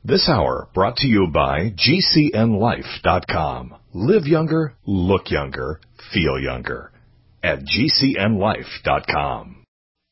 This hour brought to you by GCNLife.com. Live younger, look younger, feel younger at GCNLife.com.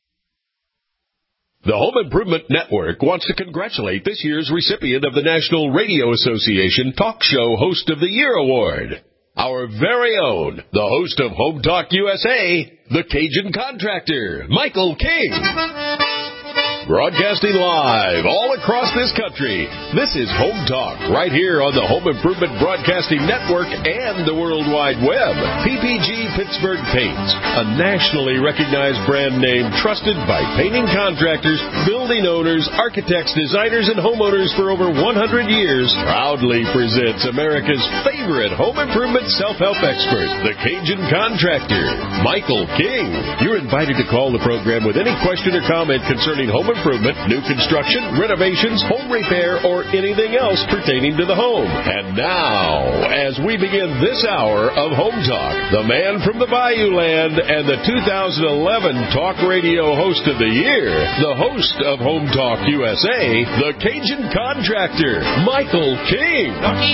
The Home Improvement Network wants to congratulate this year's recipient of the National Radio Association Talk Show Host of the Year Award. Our very own, the host of Home Talk USA, the Cajun Contractor, Michael King. Broadcasting live all across this country, this is Home Talk, right here on the Home Improvement Broadcasting Network and the World Wide Web. PPG Pittsburgh Paints, a nationally recognized brand name trusted by painting contractors, building owners, architects, designers, and homeowners for over 100 years, proudly presents America's favorite home improvement self-help expert, the Cajun Contractor, Michael King. You're invited to call the program with any question or comment concerning home improvement, new construction, renovations, home repair, or anything else pertaining to the home. And now, as we begin this hour of Home Talk, the man from the Bayou Land and the 2011 Talk Radio Host of the Year, the host of Home Talk USA, the Cajun Contractor, Michael King.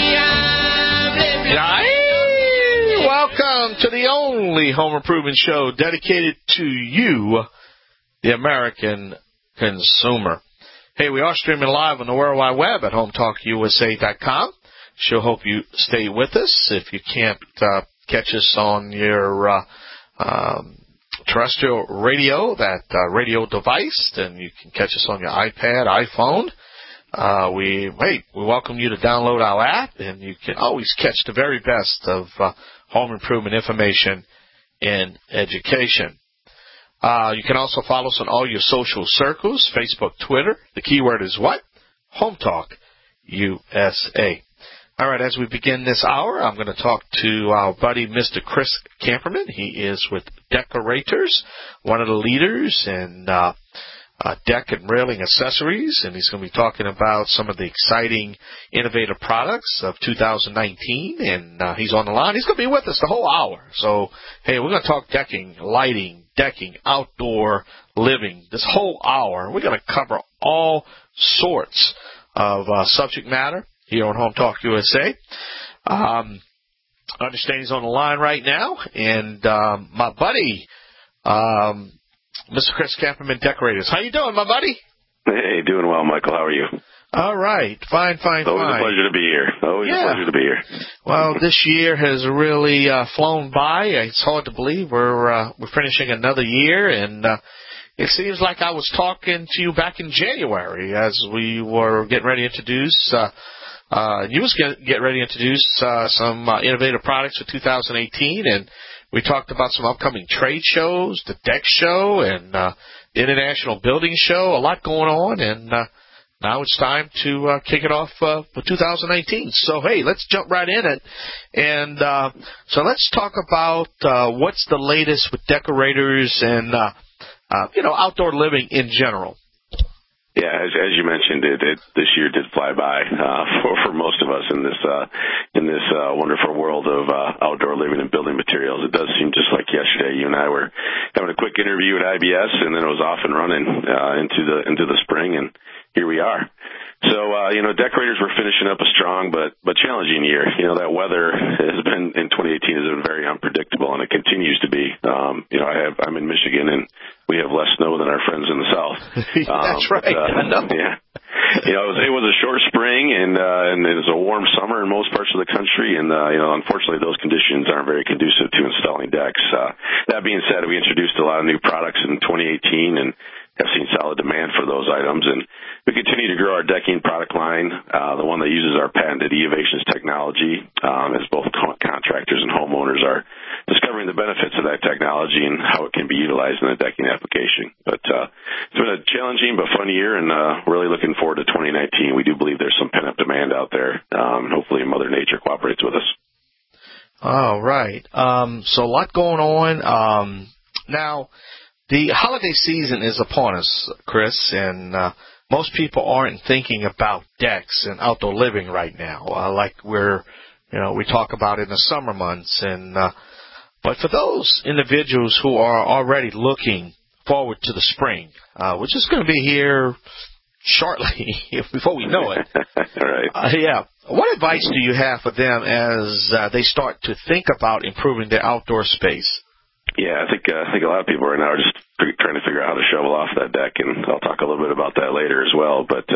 Welcome to the only home improvement show dedicated to you, the American consumer. Hey, we are streaming live on the World Wide Web at HomeTalkUSA.com. Sure hope you stay with us. If you can't catch us on your terrestrial radio, that radio device, then you can catch us on your iPad, iPhone. We welcome you to download our app, and you can always catch the very best of home improvement information and education. You can also follow us on all your social circles, Facebook, Twitter. The keyword is what? Home Talk USA. All right, as we begin this hour, I'm going to talk to our buddy, Mr. Chris Camperman. He is with Decorators, one of the leaders in deck and railing accessories, and he's going to be talking about some of the exciting, innovative products of 2019, and he's on the line. He's going to be with us the whole hour. So, hey, we're going to talk decking, lighting, outdoor living. This whole hour, we're going to cover all sorts of subject matter here on Home Talk USA. I understand he's on the line right now, and my buddy, Mr. Chris Camperman, Decorators. How you doing, my buddy? Hey, doing well, Michael. How are you? All right. Fine. Always a pleasure to be here. Always a pleasure to be here. Well, this year has really flown by. It's hard to believe we're finishing another year, and it seems like I was talking to you back in January as we were getting ready to introduce you was getting ready to introduce some innovative products for 2018, and we talked about some upcoming trade shows, the deck show, and the International Building Show. A lot going on, and now it's time to kick it off for 2019. So, hey, let's jump right in it. And so let's talk about what's the latest with Decorators and, outdoor living in general. Yeah, as you mentioned, this year did fly by for most of us in this wonderful world of outdoor living and building materials. It does seem just like yesterday. You and I were having a quick interview at IBS, and then it was off and running into the spring, and here we are. So, Decorators were finishing up a strong but challenging year. That weather in 2018 has been very unpredictable, and it continues to be. I'm in Michigan, and we have less snow than our friends in the South. That's right. I know. Yeah. It was a short spring, and it was a warm summer in most parts of the country, and unfortunately, those conditions aren't very conducive to installing decks. That being said, we introduced a lot of new products in 2018, and have seen solid demand for those items, and we continue to grow our decking product line, the one that uses our patented eOvations technology, as both contractors and homeowners are discovering the benefits of that technology and how it can be utilized in a decking application. But it's been a challenging but fun year, and really looking forward to 2019. We do believe there's some pent-up demand out there, and hopefully Mother Nature cooperates with us. All right. So a lot going on. Now, the holiday season is upon us, Chris, and most people aren't thinking about decks and outdoor living right now, like we talk about in the summer months. And but for those individuals who are already looking forward to the spring, which is going to be here shortly before we know it. Right. Yeah. What advice do you have for them as they start to think about improving their outdoor space? Yeah, I think a lot of people right now are just trying to figure out how to shovel off that deck, and I'll talk a little bit about that later as well. But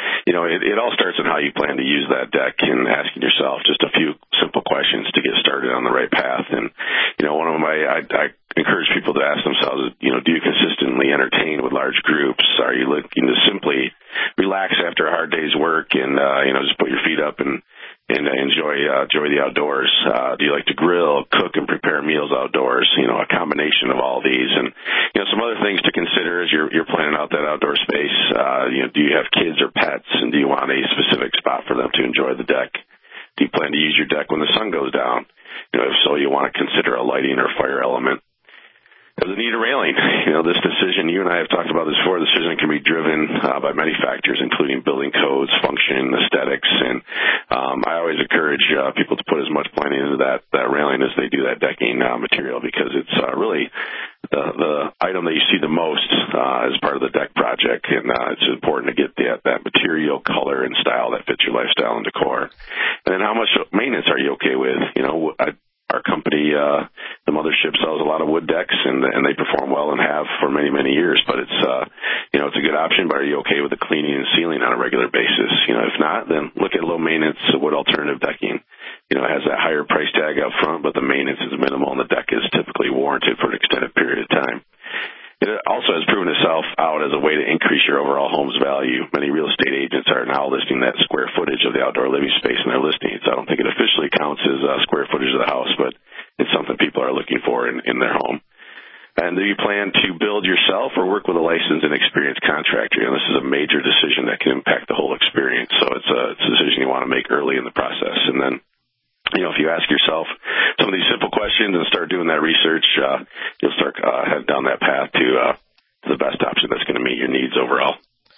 it all starts on how you plan to use that deck and asking yourself just a few simple questions to get started on the right path. And one of I encourage people to ask themselves, do you consistently entertain with large groups? Are you looking to simply relax after a hard day's work and just put your feet up and enjoy the outdoors? Do you like to grill, cook, and prepare meals outdoors? A combination of all these, and some other things to consider as you're planning out that outdoor space. Do you have kids or pets, and do you want a specific spot for them to enjoy the deck? Do you plan to use your deck when the sun goes down? If so, you want to consider a lighting or fire element. Does it need a railing? This decision, you and I have talked about this before, this decision can be driven by many factors, including building codes, function, aesthetics, and I always encourage people to put as much planning into that railing as they do that decking material, because it's really the item that you see the most as part of the deck project, and it's important to get that material, color, and style that fits your lifestyle and decor. And then how much maintenance are you okay with? Our company, the mothership, sells a lot of wood decks, and they perform well and have for many, many years. But it's it's a good option. But are you okay with the cleaning and sealing on a regular basis? If not, then look at low maintenance wood alternative decking. It has that higher price tag up front, but the maintenance is minimal, and the deck is typically warranted for an extended period of time. It also has proven itself out as a way to increase your overall home's value. Many real estate agents are now listing that square footage of the outdoor living space in their listings. I don't think it officially counts as square footage of the house, but it's something people are looking for in their home. And do you plan to build yourself or work with a licensed and experienced contractor? This is a major decision that can impact the whole experience, so it's a decision you want to make early in the process. And then if you ask yourself some of these simple questions and start doing that research, you'll start heading down that path to the best option that's going to meet your needs overall.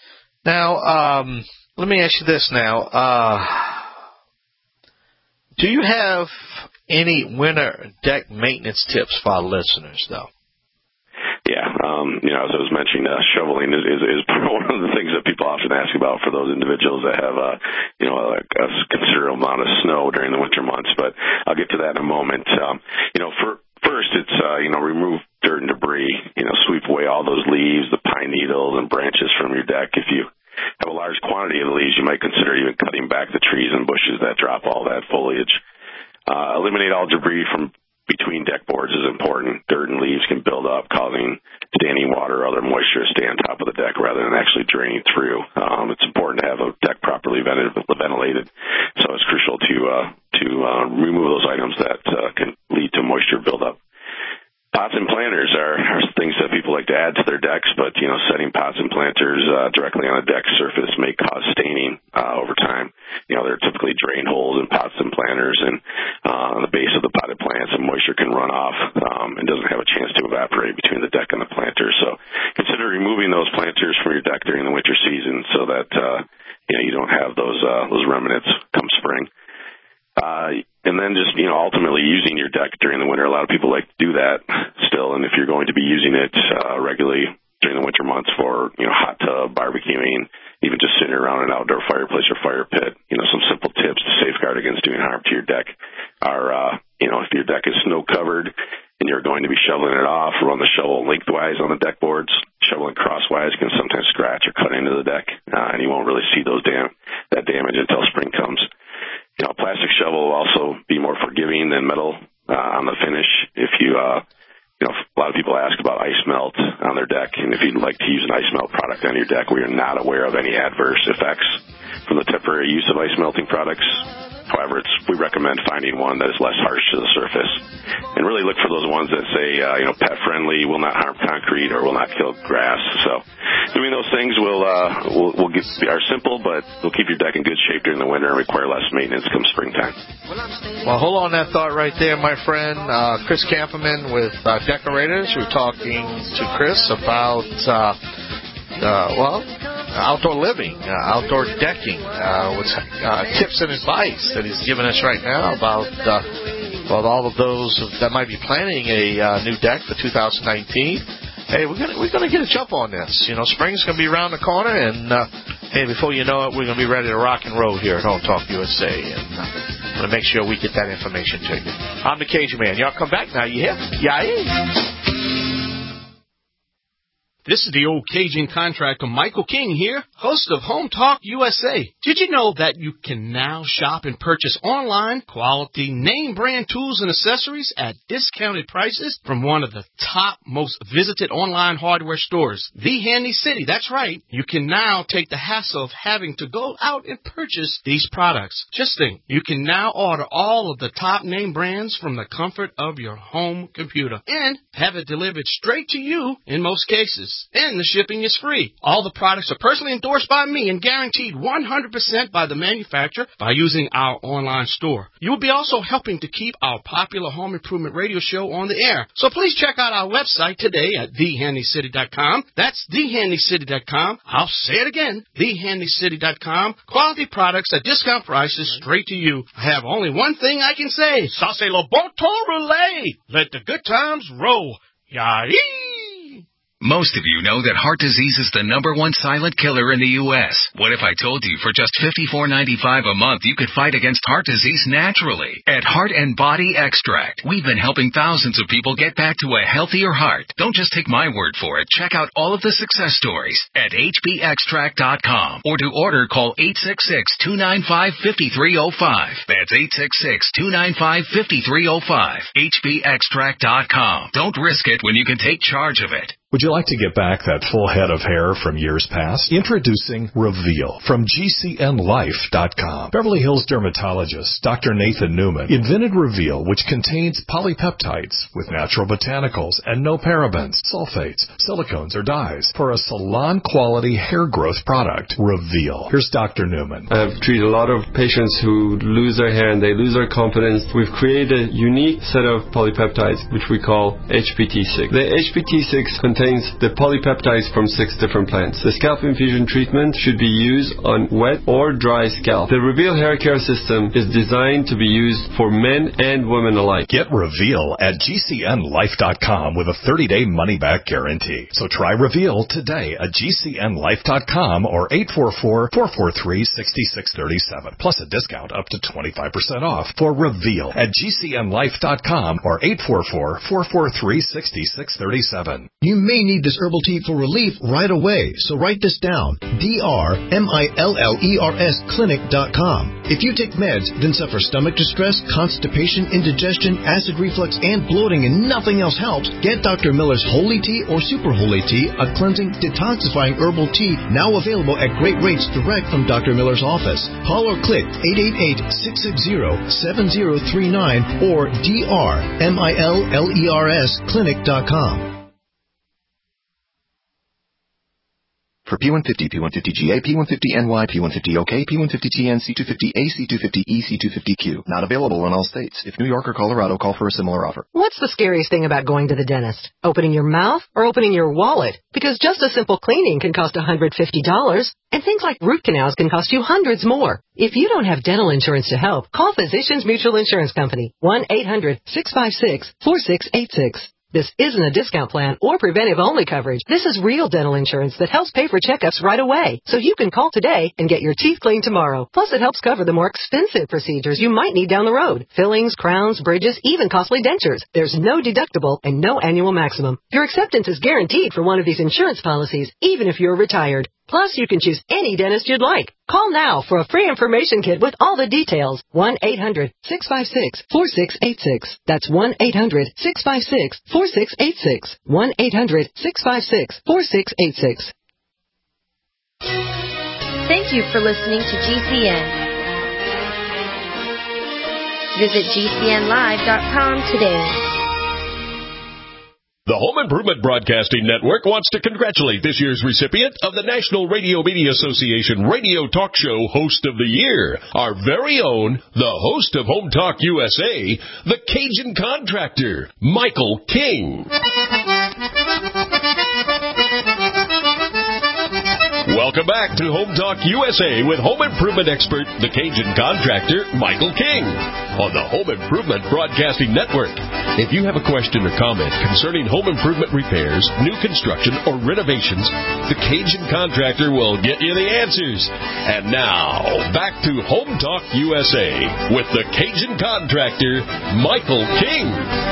Now, let me ask you this now. Do you have any winter deck maintenance tips for our listeners, though? Yeah, as I was mentioning, shoveling is one of the things that people often ask about for those individuals that have, a considerable amount of snow during the winter months. But I'll get to that in a moment. First, it's, remove dirt and debris. Sweep away all those leaves, the pine needles, and branches from your deck. If you have a large quantity of leaves, you might consider even cutting back the trees and bushes that drop all that foliage. Eliminate all debris from between deck boards is important. Dirt and leaves can build up, causing standing water or other moisture to stay on top of the deck rather than actually draining through. It's important to have a deck properly ventilated, so it's crucial to remove those items that can lead to moisture buildup. Pots and planters are things that people like to add to their decks, but setting pots and planters directly on a deck surface may cause staining over time. There are typically drain holes in pots and planters, and on the base of the potted plants, and moisture can run off and doesn't have a chance to evaporate between the deck and the planter. So consider removing those planters from your deck during the winter season so that you don't have those remnants come spring. And then just, ultimately using your deck during the winter. A lot of people like to do that still, and if you're going to be using it regularly during the winter months for, hot tub, barbecuing, even just sitting around an outdoor fireplace or fire pit, some simple tips to safeguard against doing harm to your deck are, if your deck is snow covered and you're going to be shoveling it off, run the shovel lengthwise on the deck boards. Shoveling crosswise can sometimes scratch or cut into the deck, and you won't really see that damage until spring comes. A plastic shovel will also be more forgiving than metal on the finish. If a lot of people ask about ice melt on their deck, and if you'd like to use an ice melt product on your deck, we are not aware of any adverse effects from the temporary use of ice melting products. However, we recommend finding one that is less harsh to the surface, and really look for those ones that say, pet friendly, will not harm concrete, or will not kill grass. So, doing those things are simple, but will keep your deck in good shape during the winter and require less maintenance come springtime. Well, hold on that thought right there, my friend. Chris Camperman with Decorators. We're talking to Chris about outdoor living, outdoor decking, with tips and advice that he's giving us right now about all of those that might be planning a new deck for 2019. Hey, we're gonna get a jump on this. Spring's gonna be around the corner, and And before you know it, we're going to be ready to rock and roll here at Home Talk USA. And I'm going to make sure we get that information to you. I'm the Cajun Man. Y'all come back now. You hear? Yeah. This is the old Cajun contractor Michael King here, host of Home Talk USA. Did you know that you can now shop and purchase online quality name brand tools and accessories at discounted prices from one of the top most visited online hardware stores, The Handy City? That's right. You can now take the hassle of having to go out and purchase these products. Just think, you can now order all of the top name brands from the comfort of your home computer and have it delivered straight to you in most cases. And the shipping is free. All the products are personally endorsed by me and guaranteed 100% by the manufacturer by using our online store. You will be also helping to keep our popular home improvement radio show on the air. So please check out our website today at thehandycity.com. That's thehandycity.com. I'll say it again, thehandycity.com. Quality products at discount prices straight to you. I have only one thing I can say. Ça c'est le bon temps roulé. Let the good times roll. Yahee! Most of you know that heart disease is the #1 silent killer in the U.S. What if I told you for just $54.95 a month you could fight against heart disease naturally? At Heart and Body Extract, we've been helping thousands of people get back to a healthier heart. Don't just take my word for it. Check out all of the success stories at hbextract.com. Or to order, call 866-295-5305. That's 866-295-5305. hbextract.com. Don't risk it when you can take charge of it. Would you like to get back that full head of hair from years past? Introducing Reveal from GCNLife.com. Beverly Hills dermatologist Dr. Nathan Newman invented Reveal, which contains polypeptides with natural botanicals and no parabens, sulfates, silicones, or dyes for a salon-quality hair growth product. Reveal. Here's Dr. Newman. I've treated a lot of patients who lose their hair and they lose their confidence. We've created a unique set of polypeptides, which we call HPT6. The HPT6 contains the polypeptides from 6 different plants. The scalp infusion treatment should be used on wet or dry scalp. The Reveal hair care system is designed to be used for men and women alike. Get Reveal at GCNLife.com with a 30-day money-back guarantee. So try Reveal today at GCNLife.com or 844-443-6637. Plus a discount up to 25% off for Reveal at GCNLife.com or 844-443-6637. You may need this herbal tea for relief right away, so write this down. DRMILLERS clinic.com. If you take meds, then suffer stomach distress, constipation, indigestion, acid reflux, and bloating, and nothing else helps, get Dr. Miller's Holy Tea or Super Holy Tea, a cleansing, detoxifying herbal tea now available at great rates direct from Dr. Miller's office. Call or click 888-660-7039 or DRMILLERS clinic.com. For P150, P150GA, P150NY, P150OK, P150TN, C250A, C250E, C250Q. Not available in all states. If New York or Colorado, call for a similar offer. What's the scariest thing about going to the dentist? Opening your mouth or opening your wallet? Because just a simple cleaning can cost $150, and things like root canals can cost you hundreds more. If you don't have dental insurance to help, call Physicians Mutual Insurance Company, 1-800-656-4686. This isn't a discount plan or preventive-only coverage. This is real dental insurance that helps pay for checkups right away. So you can call today and get your teeth cleaned tomorrow. Plus, it helps cover the more expensive procedures you might need down the road. Fillings, crowns, bridges, even costly dentures. There's no deductible and no annual maximum. Your acceptance is guaranteed for one of these insurance policies, even if you're retired. Plus, you can choose any dentist you'd like. Call now for a free information kit with all the details. 1-800-656-4686. That's 1-800-656-4686. 1-800-656-4686. Thank you for listening to GCN. Visit GCNlive.com today. The Home Improvement Broadcasting Network wants to congratulate this year's recipient of the National Radio Media Association Radio Talk Show Host of the Year, our very own, the host of Home Talk USA, the Cajun Contractor, Michael King. Welcome back to Home Talk USA with home improvement expert, the Cajun Contractor, Michael King, on the Home Improvement Broadcasting Network. If you have a question or comment concerning home improvement repairs, new construction, or renovations, the Cajun Contractor will get you the answers. And now, back to Home Talk USA with the Cajun Contractor, Michael King.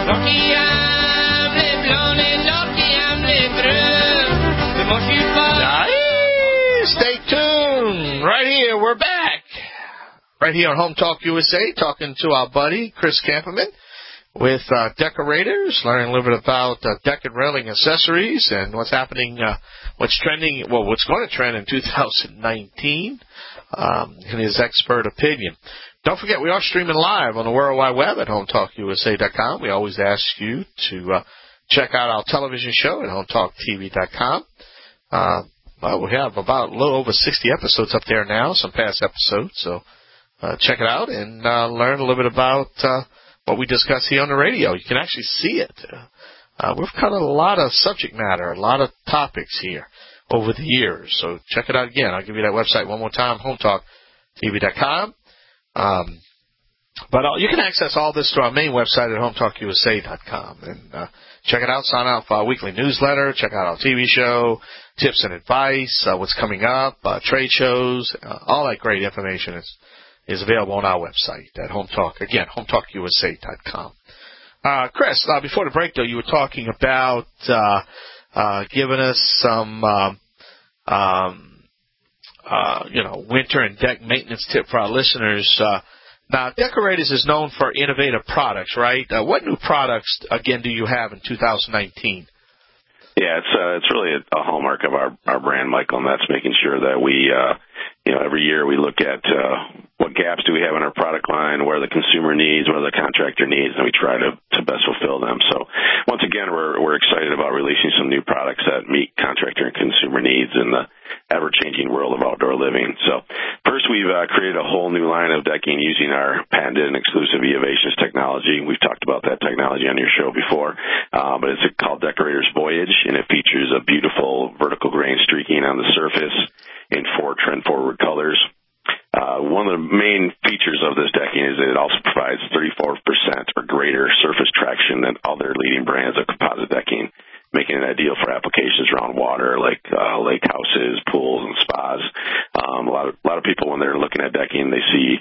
Stay tuned. Right here, we're back. Right here on Home Talk USA, talking to our buddy, Chris Camperman, with decorators, learning a little bit about deck and railing accessories and what's happening, what's trending, well, what's going to trend in 2019, in his expert opinion. Don't forget, we are streaming live on the World Wide Web at HomeTalkUSA.com. We always ask you to check out our television show at HomeTalkTV.com. Well, we have about a little over 60 episodes up there now, some past episodes, so check it out and learn a little bit about what we discuss here on the radio. You can actually see it. We've covered a lot of subject matter, a lot of topics here over the years. So check it out again. I'll give you that website one more time, HomeTalkTV.com. But you can access all this through our main website at HomeTalkUSA.com. And check it out. Sign up for our weekly newsletter. Check out our TV show, tips and advice, what's coming up, trade shows. All that great information is available on our website at HomeTalk. Again, HomeTalkUSA.com. Chris, before the break, though, you were talking about giving us some, winter and deck maintenance tip for our listeners. Now, Decorators is known for innovative products, right? What new products, again, do you have in 2019? Yeah, it's really a hallmark of our brand, Michael, and that's making sure that we, every year we look at what gaps do we have in our product line, where the consumer needs, where the contractor needs, and we try to best fulfill them. So once again, we're excited about releasing some new products that meet contractor and consumer needs in the ever-changing world of outdoor living. So first, we've created a whole new line of decking using our patented and exclusive Eovations technology. We've talked about that technology on your show before, but it's called Decorators Voyage, and it features a beautiful vertical grain streaking on the surface in 4 trend-forward colors. One of the main features of this decking is that it also provides 34% or greater surface traction than other leading brands of composite decking, making it ideal for applications around water like lake houses, pools, and spas. A lot of people, when they're looking at decking, they see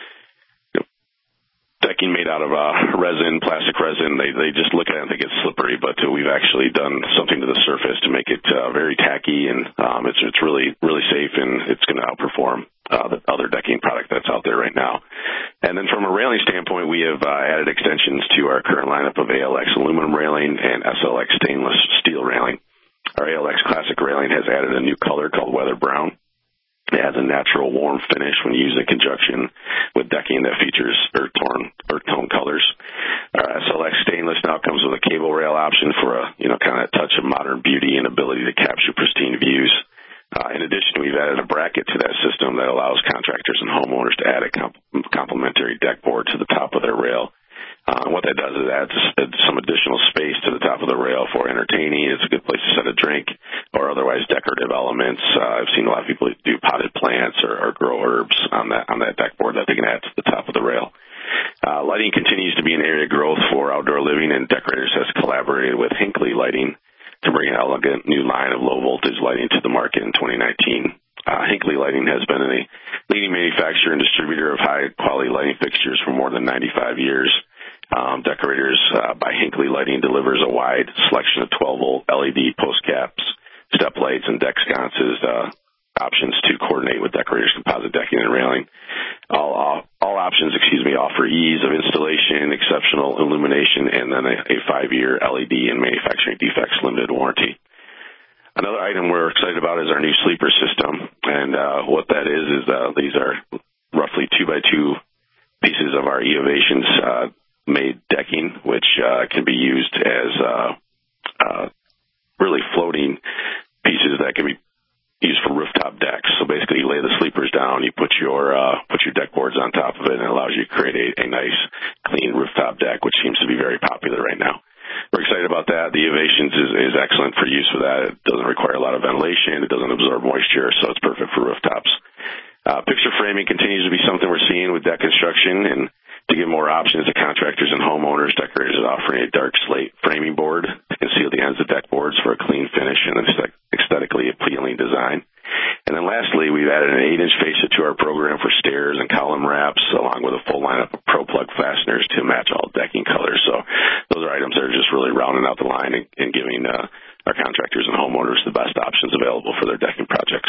decking made out of resin, plastic resin. They just look at it and think it's slippery, but we've actually done something to the surface to make it very tacky, and it's really, really safe, and it's going to outperform the other decking product that's out there right now. And then from a railing standpoint, we have added extensions to our current lineup of ALX aluminum railing and SLX stainless steel railing. Our ALX classic railing has added a new color called Weather Brown. It has a natural warm finish when used in conjunction with decking that features earth tone colors. Our SLX stainless now comes with a cable rail option for a kind of touch of modern beauty and ability to capture pristine views. In addition, we've added a bracket to that system that allows contractors and homeowners to add a complementary deck board to the top of their rail. What that does is adds some additional space to the top of the rail for entertaining. It's a good place to set a drink or otherwise decorative elements. I've seen a lot of people do potted plants or grow herbs on that deck board that they can add to the top of the rail. Lighting continues to be an area of growth for outdoor living, and Decorators has collaborated with Hinckley Lighting to bring an elegant new line of low-voltage lighting to the market in 2019. Hinckley Lighting has been a leading manufacturer and distributor of high-quality lighting fixtures for more than 95 years. Decorators by Hinckley Lighting delivers a wide selection of 12-volt LED post caps, step lights, and deck sconces options to coordinate with Decorators composite decking and railing. All options, offer ease of installation, exceptional illumination, and then a 5-year LED and manufacturing defects limited warranty. Another item we're excited about is our new sleeper system, and what that is these are roughly 2x2 pieces of our Eovations made decking, which can be used as really floating pieces that can be used for rooftop decks. So basically, you lay the sleepers down, you put your deck boards on top of it, and it allows you to create a nice, clean rooftop deck, which seems to be very popular right now. We're excited about that. The Eovations is excellent for use for that. It doesn't require a lot of ventilation. It doesn't absorb moisture, so it's perfect for rooftops. Picture framing continues to be something we're seeing with deck construction, and To give more options to contractors and homeowners, Decorators is offering a dark slate framing board to conceal the ends of deck boards for a clean finish and an aesthetically appealing design. And then lastly, we've added an 8-inch fascia to our program for stairs and column wraps, along with a full lineup of Pro Plug fasteners to match all decking colors. So those are items that are just really rounding out the line and giving our contractors and homeowners the best options available for their decking projects.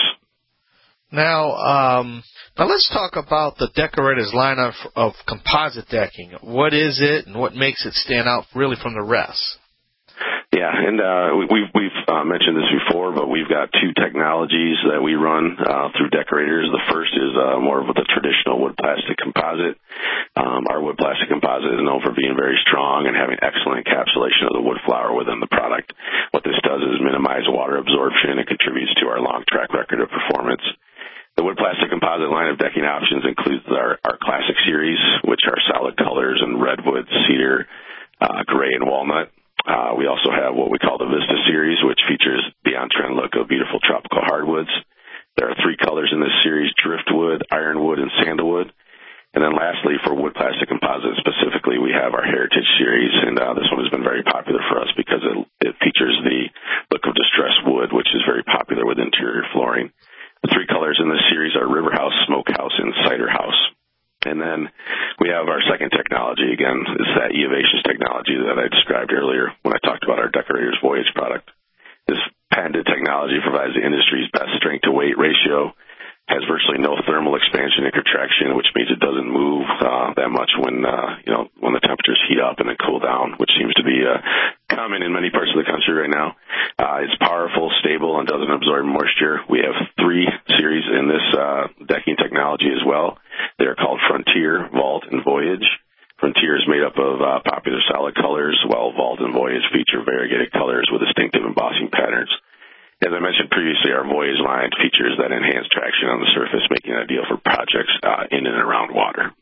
Now let's talk about the Decorators lineup of composite decking. What is it, and what makes it stand out really from the rest? Yeah, and we've mentioned this before, but we've got two technologies that we run through Decorators. The first is more of the traditional wood plastic composite. Our wood plastic composite is known for being very strong and having excellent encapsulation of the wood flour within the product. What this does is minimize water absorption and contributes to our long track record of performance. The wood plastic composite line of decking options includes our Classic Series, which are solid colors in redwood, cedar, gray, and walnut. We also have what we call the Vista Series, which features the on-trend look of beautiful tropical hardwoods. There are 3 colors in this series: driftwood, ironwood, and sandalwood. And then lastly, for wood plastic composite specifically, we have our Heritage Series, and this one has been very popular for us because it features the look of distressed wood, which is very popular with interior flooring. The 3 colors in this series are River House, Smokehouse, and Cider House. And then we have our second technology. Again, it's that Eovations technology that I described earlier when I talked about our Decorators Voyage product. This patented technology provides the industry's best strength-to-weight ratio, has virtually no thermal expansion and contraction, which means it doesn't move that much when the temperatures heat up and then cool down, which seems to be common in many parts of the country right now. It's powerful, stable, and doesn't absorb moisture. We have 3 series in this decking technology as well. They're called Frontier, Vault, and Voyage. Frontier is made up of popular solid colors, while Vault and Voyage feature variegated colors with distinctive embossing patterns. As I mentioned previously, our Voyage line features that enhanced traction on the surface, making it ideal for projects in and around water.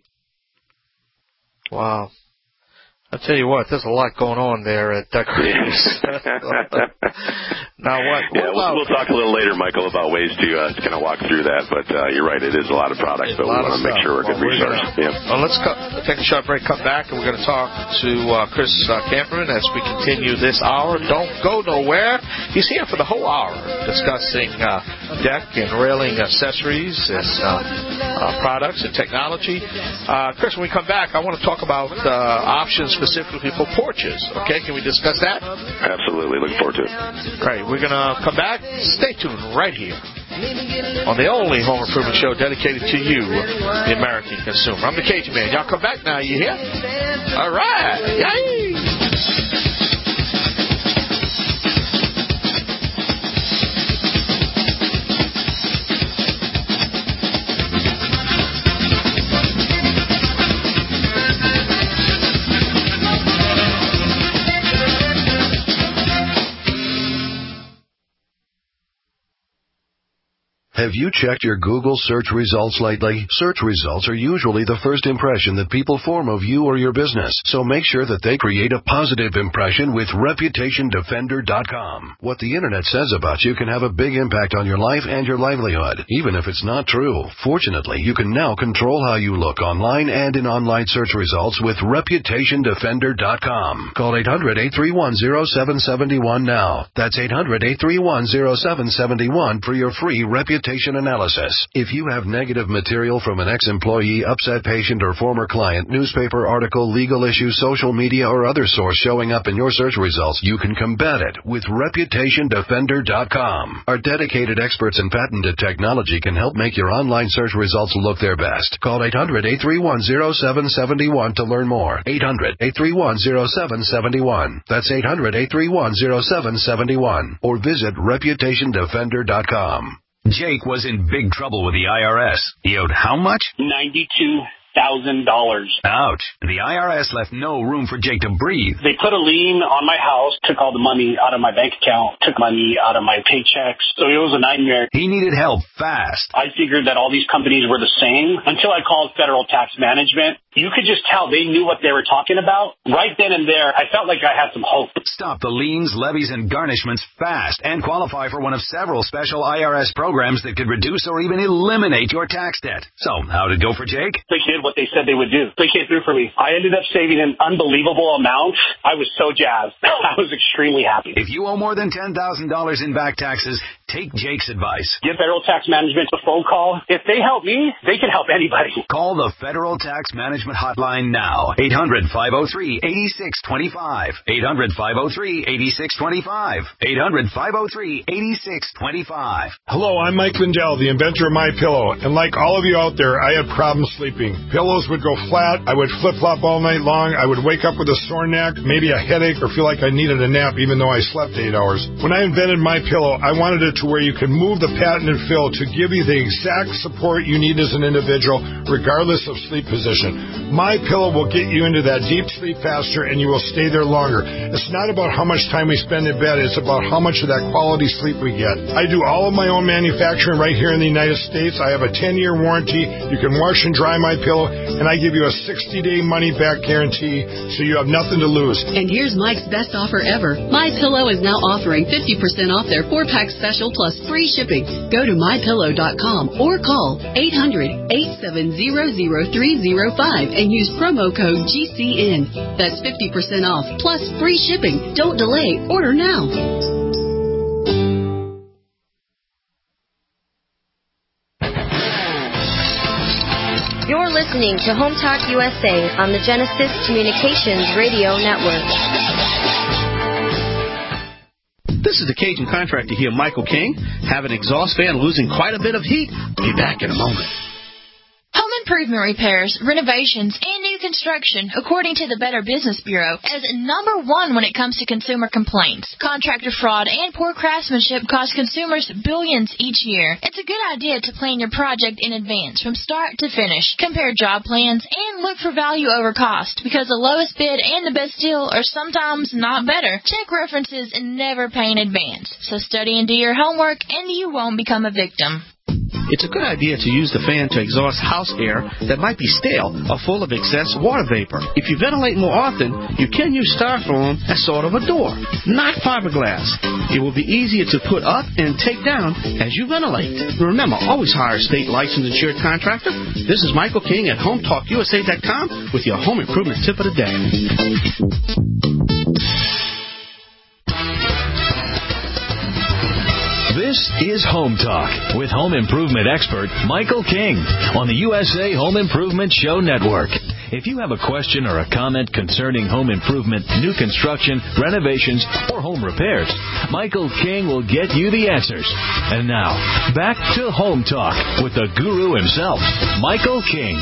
Wow. I'll tell you what, there's a lot going on there at Decorators. Now, we'll talk a little later, Michael, about ways to kind of walk through that. But you're right, it is a lot of product, but we want to make sure we're a good resource. Let's take a short break, come back, and we're going to talk to Chris Camperman as we continue this hour. Don't go nowhere. He's here for the whole hour discussing deck and railing accessories and products and technology. Chris, when we come back, I want to talk about options specifically for porches. Okay, can we discuss that? Absolutely. Looking forward to it. Right. We're going to come back. Stay tuned right here on the only home improvement show dedicated to you, the American consumer. I'm the Cajun Man. Y'all come back now. You hear? All right. Yay! Have you checked your Google search results lately? Search results are usually the first impression that people form of you or your business, so make sure that they create a positive impression with ReputationDefender.com. What the Internet says about you can have a big impact on your life and your livelihood, even if it's not true. Fortunately, you can now control how you look online and in online search results with ReputationDefender.com. Call 800-831-0771 now. That's 800-831-0771 for your free reputation analysis. If you have negative material from an ex-employee, upset patient, or former client, newspaper article, legal issue, social media, or other source showing up in your search results, you can combat it with ReputationDefender.com. Our dedicated experts in patented technology can help make your online search results look their best. Call 800-831-0771 to learn more. 800-831-0771. That's 800-831-0771. Or visit ReputationDefender.com. Jake was in big trouble with the IRS. He owed how much? $92,000. Ouch. The IRS left no room for Jake to breathe. They put a lien on my house, took all the money out of my bank account, took money out of my paychecks. So it was a nightmare. He needed help fast. I figured that all these companies were the same until I called Federal Tax Management. You could just tell they knew what they were talking about. Right then and there, I felt like I had some hope. Stop the liens, levies, and garnishments fast and qualify for one of several special IRS programs that could reduce or even eliminate your tax debt. So, how'd it go for Jake? The kid did what they said they would do. They came through for me. I ended up saving an unbelievable amount. I was so jazzed. I was extremely happy. If you owe more than $10,000 in back taxes, take Jake's advice. Give Federal Tax Management a phone call. If they help me, they can help anybody. Call the Federal Tax Management Hotline now. 800-503-8625. 800-503-8625. 800-503-8625. Hello, I'm Mike Lindell, the inventor of MyPillow. And like all of you out there, I had problems sleeping. Pillows would go flat. I would flip-flop all night long. I would wake up with a sore neck, maybe a headache, or feel like I needed a nap even though I slept 8 hours. When I invented MyPillow, I wanted it to where you can move the patented fill to give you the exact support you need as an individual, regardless of sleep position. MyPillow will get you into that deep sleep faster, and you will stay there longer. It's not about how much time we spend in bed. It's about how much of that quality sleep we get. I do all of my own manufacturing right here in the United States. I have a 10-year warranty. You can wash and dry MyPillow, and I give you a 60-day money-back guarantee, so you have nothing to lose. And here's Mike's best offer ever. MyPillow is now offering 50% off their 4-pack special plus free shipping. Go to MyPillow.com or call 800-870-0305 and use promo code GCN. That's 50% off plus free shipping. Don't delay. Order now. You're listening to Home Talk USA on the Genesis Communications Radio Network. This is the Cajun Contractor here, Michael King. Have an exhaust fan losing quite a bit of heat? Be back in a moment. Home improvement repairs, renovations, and new construction, according to the Better Business Bureau, is number one when it comes to consumer complaints. Contractor fraud and poor craftsmanship cost consumers billions each year. It's a good idea to plan your project in advance from start to finish. Compare job plans and look for value over cost, because the lowest bid and the best deal are sometimes not better. Check references and never pay in advance. So study and do your homework, and you won't become a victim. It's a good idea to use the fan to exhaust house air that might be stale or full of excess water vapor. If you ventilate more often, you can use styrofoam as sort of a door, not fiberglass. It will be easier to put up and take down as you ventilate. Remember, always hire a state licensed insured contractor. This is Michael King at HomeTalkUSA.com with your home improvement tip of the day. This is Home Talk with home improvement expert Michael King on the USA Home Improvement Show Network. If you have a question or a comment concerning home improvement, new construction, renovations, or home repairs, Michael King will get you the answers. And now, back to Home Talk with the guru himself, Michael King.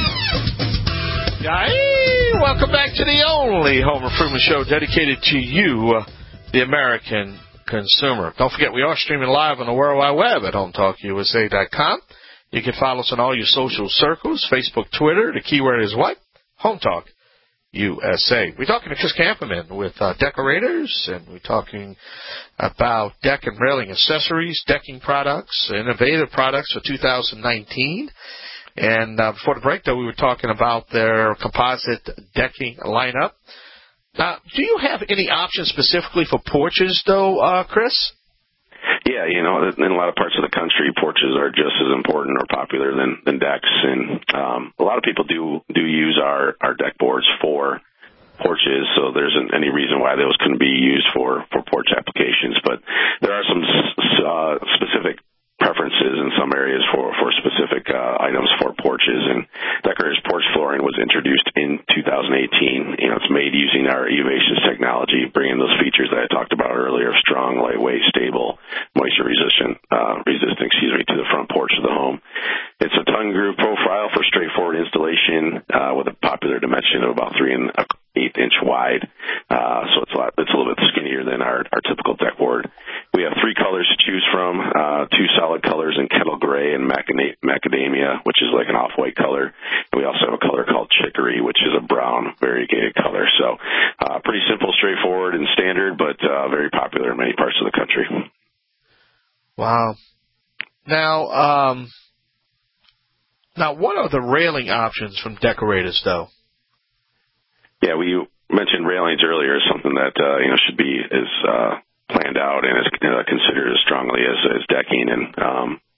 Hey, welcome back to the only home improvement show dedicated to you, the American consumer. Don't forget, we are streaming live on the World Wide Web at HomeTalkUSA.com. You can follow us on all your social circles, Facebook, Twitter. The keyword is what? Home Talk USA. We're talking to Chris Camperman with Decorators, and we're talking about deck and railing accessories, decking products, innovative products for 2019. And before the break, though, we were talking about their composite decking lineup. Now, do you have any options specifically for porches, though, Chris? Yeah, in a lot of parts of the country, porches are just as important or popular than decks, and a lot of people do use our deck boards for porches, so there isn't any reason why those couldn't be used for porch applications. But there are some specific preferences in some areas for specific items for porches, and Decorators Porch Flooring was introduced in 2018. It's made using our Evations technology, bringing those features that I talked about earlier: strong, lightweight, stable, moisture resistant, to the front porch of the home. It's a tongue groove profile for straightforward installation with a popular dimension of about 3 1/8 inch wide, so it's a little bit skinnier than our typical deck board. We have 3 colors to choose from, 2 solid colors in kettle gray and macadamia, which is like an off-white color. And we also have a color called chicory, which is a brown variegated color. So pretty simple, straightforward, and standard, but very popular in many parts of the country. Wow. Now, what are the railing options from Decorators, though? Yeah, we mentioned railings earlier as something that should be planned out and is considered as strongly as decking. And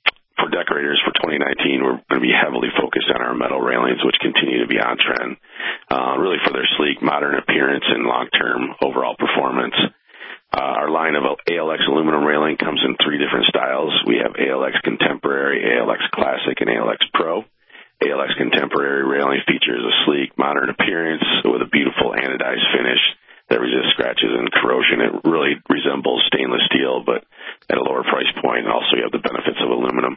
for Decorators for 2019, we're going to be heavily focused on our metal railings, which continue to be on trend, really for their sleek, modern appearance and long-term overall performance. Our line of ALX aluminum railing comes in 3 different styles. We have ALX Contemporary, ALX Classic, and ALX Pro. ALX Contemporary railing features a sleek, modern appearance with a beautiful anodized finish that resists scratches and corrosion. It really resembles stainless steel, but at a lower price point. And also, you have the benefits of aluminum.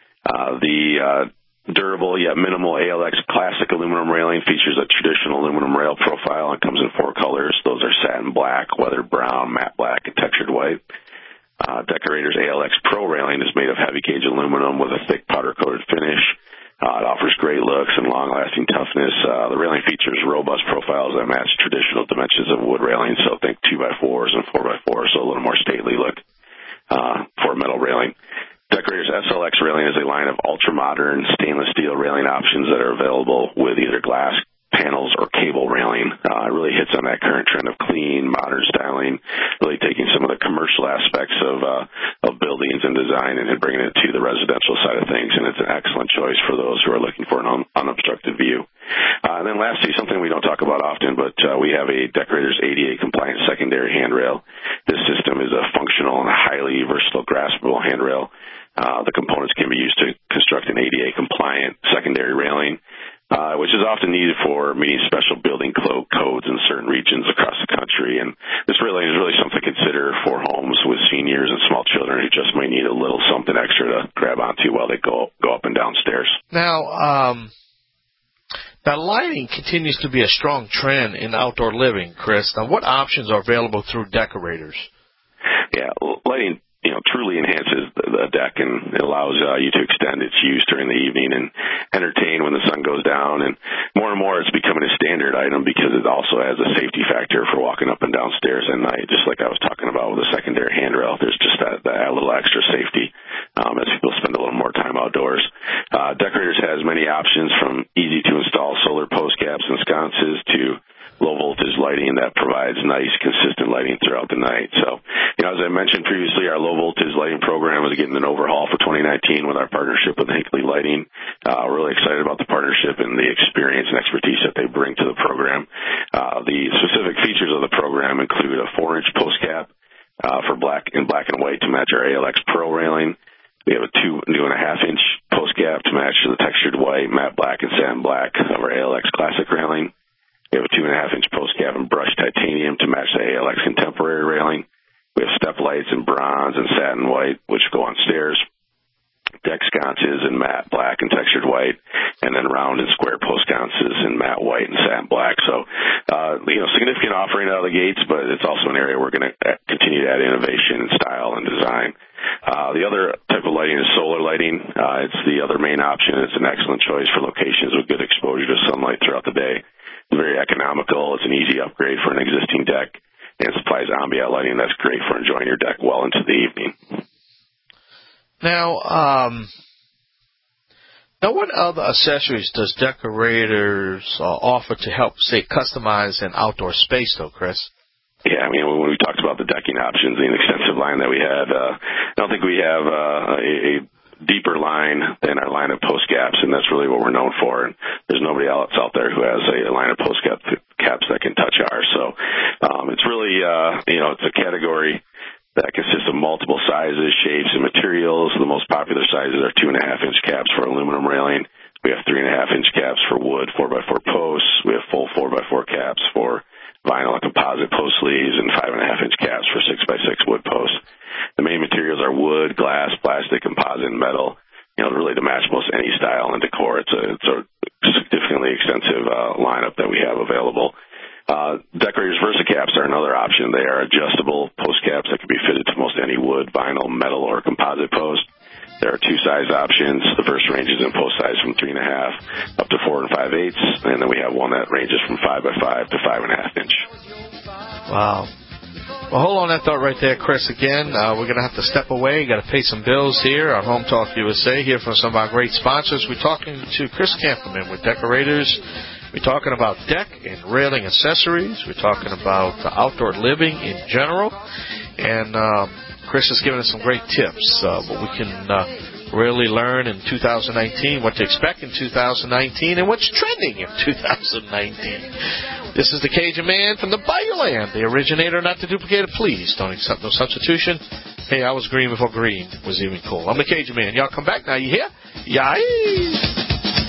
The durable yet minimal ALX Classic aluminum railing features a traditional aluminum rail profile and comes in 4 colors. Those are satin black, weathered brown, matte black, and textured white. Decorators ALX Pro railing is made of heavy gauge aluminum with a thick powder-coated finish. It offers great looks and long-lasting toughness. The railing features robust profiles that match traditional dimensions of wood railings, so think 2x4s and 4x4s, so a little more stately look for a metal railing. Decorators SLX railing is a line of ultra-modern stainless steel railing options that are available with either glass panels or cable railing. It really hits on that current trend of clean, modern styling, really taking some of the commercial aspects of buildings and design and bringing it to the residential side of things, and it's an excellent choice for those who are looking for an unobstructed view. And then lastly, something we don't talk about often, but we have a Decorators ADA-compliant secondary handrail. This system is a functional and highly versatile graspable handrail. The components can be used to construct an ADA-compliant secondary railing, which is often needed for meeting special building codes in certain regions across the country. And this railing is really something to consider for homes with seniors and small children who just might need a little something extra to grab onto while they go up and down stairs. Now lighting continues to be a strong trend in outdoor living, Chris. Now, what options are available through Decorators? Yeah, lighting truly enhances the deck, and it allows you to extend its use during the evening and entertain when the sun goes down. And more it's becoming a standard item because it also has a safety factor for walking up and down stairs at night, just like I was talking about with the secondary handrail. There's just that little extra safety as people spend a little more time outdoors. Decorators has many options from easy-to-install solar post caps and sconces to low-voltage lighting that provides nice, consistent lighting throughout the night. So, as I mentioned previously, our low-voltage lighting program is getting an overhaul for 2019 with our partnership with Hinkley Lighting. We're really excited about the partnership and the experience and expertise that they bring to the program. The specific features of the program include a 4-inch post cap for black and white to match our ALX Pro railing. We have a 2.5-inch post cap to match the textured white, matte black, and satin black of our ALX Classic railing. We have a 2.5-inch post cap in brushed titanium to match the ALX Contemporary railing. We have step lights in bronze and satin white, which go on stairs. Deck sconces in matte black and textured white, and then round and square post sconces in matte white and satin black. So, significant offering out of the gates, but it's also an area we're going to continue to add innovation and style and design. The other type of lighting is solar lighting. It's the other main option. It's an excellent choice for locations with good exposure to sunlight throughout the day. It's very economical. It's an easy upgrade for an existing deck, and supplies ambient lighting that's great for enjoying your deck well into the evening. Now what other accessories does Decorators offer to help, say, customize an outdoor space, though, Chris? Yeah, when we talked about the decking options, the extensive line that we had, I don't think we have a deeper line than our line of post caps, and that's really what we're known for. And there's nobody else out there who has a line of post caps that can touch ours. So it's really, it's a category that consists of multiple sizes, shapes, and materials. The most popular sizes are 2.5-inch caps for aluminum railing. We have 3.5-inch caps for wood 4x4 posts. We have full 4x4 caps for vinyl and composite post sleeves, and 5.5-inch caps for 6x6 wood posts. The main materials are wood, glass, plastic, composite, and metal. Really to match most any style and decor. It's a significantly extensive lineup that we have available. Decorators VersaCaps are another option. They are adjustable post caps that can be fitted to most any wood, vinyl, metal, or composite post. There are 2 size options. The first ranges in post size from 3.5 up to 4 5/8, and then we have one that ranges from 5x5 to 5.5-inch. Wow. Well, hold on that thought right there, Chris. Again, we're going to have to step away. Got to pay some bills here on Home Talk USA. Hear from some of our great sponsors. We're talking to Chris Kamperman with Decorators. We're talking about deck and railing accessories. We're talking about outdoor living in general. And Chris has given us some great tips, what we can really learn in 2019 what to expect in 2019 and what's trending in 2019. This is the Cajun Man from the Bayou Land, the originator, not the duplicator. Please don't accept no substitution. Hey, I was green before green was even cool. I'm the Cajun Man. Y'all come back now. You hear? Yay!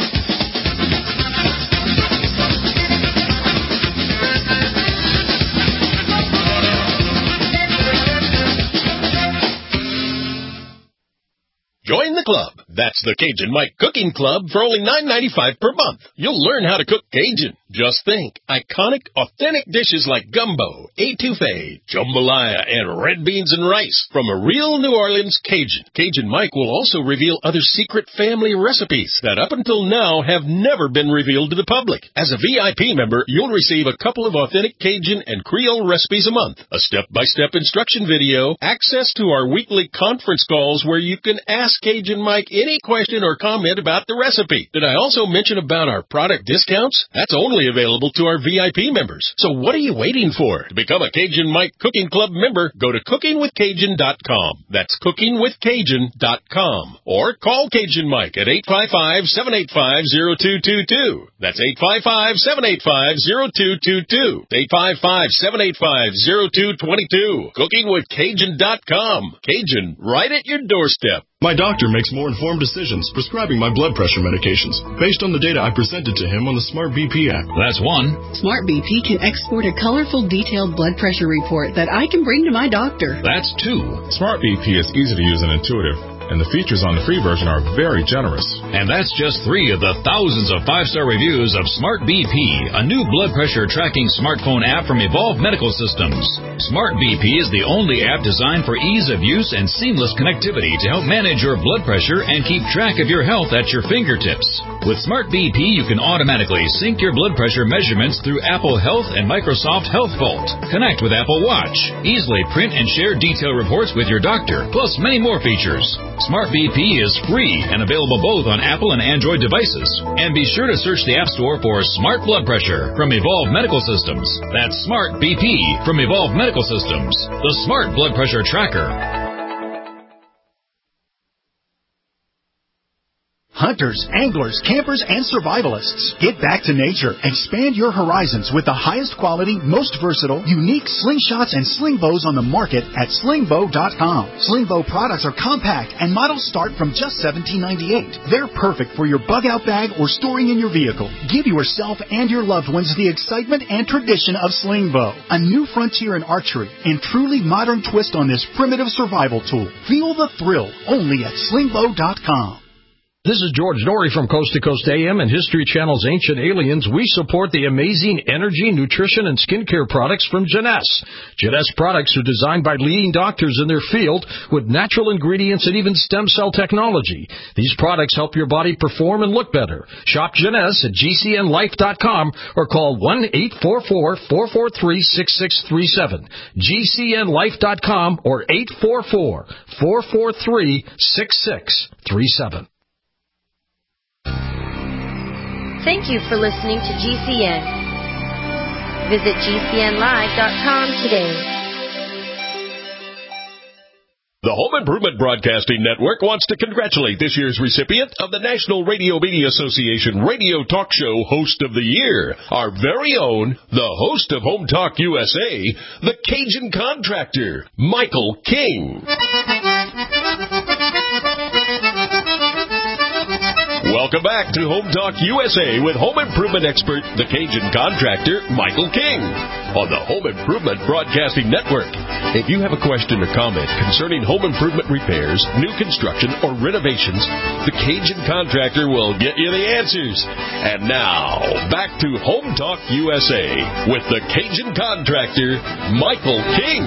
Join the club. That's the Cajun Mike Cooking Club for only $9.95 per month. You'll learn how to cook Cajun. Just think, iconic, authentic dishes like gumbo, etouffee, jambalaya, and red beans and rice from a real New Orleans Cajun. Cajun Mike will also reveal other secret family recipes that up until now have never been revealed to the public. As a VIP member, you'll receive a couple of authentic Cajun and Creole recipes a month, a step-by-step instruction video, access to our weekly conference calls where you can ask Cajun Mike any question or comment about the recipe. Did I also mention about our product discounts? That's only available to our VIP members. So what are you waiting for? To become a Cajun Mike Cooking Club member, go to cookingwithcajun.com. That's cookingwithcajun.com. Or call Cajun Mike at 855-785-0222. That's 855-785-0222. 855-785-0222. Cookingwithcajun.com. Cajun, right at your doorstep. My doctor makes more informed decisions prescribing my blood pressure medications based on the data I presented to him on the Smart BP app. That's one. Smart BP can export a colorful, detailed blood pressure report that I can bring to my doctor. That's two. Smart BP is easy to use and intuitive, and the features on the free version are very generous. And that's just 3 of the thousands of 5-star reviews of Smart BP, a new blood pressure tracking smartphone app from Evolve Medical Systems. Smart BP is the only app designed for ease of use and seamless connectivity to help manage your blood pressure and keep track of your health at your fingertips. With Smart BP, you can automatically sync your blood pressure measurements through Apple Health and Microsoft Health Vault. Connect with Apple Watch. Easily print and share detailed reports with your doctor, plus many more features. Smart BP is free and available both on Apple and Android devices. And be sure to search the App Store for Smart Blood Pressure from Evolve Medical Systems. That's Smart BP from Evolve Medical Systems, the Smart Blood Pressure Tracker. Hunters, anglers, campers, and survivalists. Get back to nature. Expand your horizons with the highest quality, most versatile, unique slingshots and sling bows on the market at slingbow.com. Slingbow products are compact and models start from just $17.98. They're perfect for your bug-out bag or storing in your vehicle. Give yourself and your loved ones the excitement and tradition of Slingbow, a new frontier in archery and truly modern twist on this primitive survival tool. Feel the thrill only at slingbow.com. This is George Norrie from Coast to Coast AM and History Channel's Ancient Aliens. We support the amazing energy, nutrition, and skincare products from Jeunesse. Jeunesse products are designed by leading doctors in their field with natural ingredients and even stem cell technology. These products help your body perform and look better. Shop Jeunesse at GCNlife.com or call 1-844-443-6637. GCNlife.com or 844-443-6637. Thank you for listening to GCN. Visit GCNlive.com today. The Home Improvement Broadcasting Network wants to congratulate this year's recipient of the National Radio Media Association Radio Talk Show Host of the Year, our very own, the host of Home Talk USA, the Cajun Contractor, Michael King. Welcome back to Home Talk USA with home improvement expert, the Cajun Contractor, Michael King, on the Home Improvement Broadcasting Network. If you have a question or comment concerning home improvement repairs, new construction, or renovations, the Cajun Contractor will get you the answers. And now, back to Home Talk USA with the Cajun Contractor, Michael King.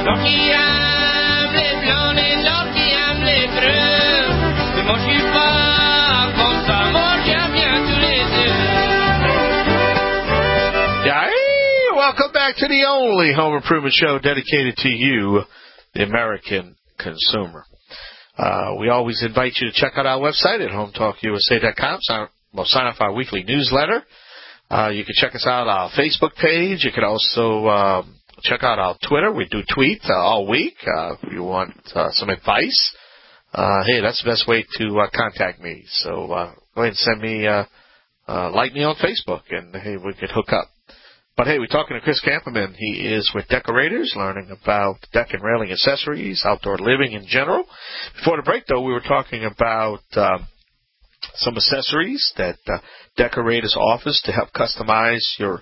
Welcome back to the only home improvement show dedicated to you, the American consumer. We always invite you to check out our website at hometalkusa.com. Sign up for our weekly newsletter. You can check us out on our Facebook page. You can also check out our Twitter. We do tweet all week. If you want some advice hey, that's the best way to contact me. So go ahead and send me, like me on Facebook, and hey, we could hook up. But hey, we're talking to Chris Camperman. He is with Decorators, learning about deck and railing accessories, outdoor living in general. Before the break, though, we were talking about some accessories that Decorators offers to help customize your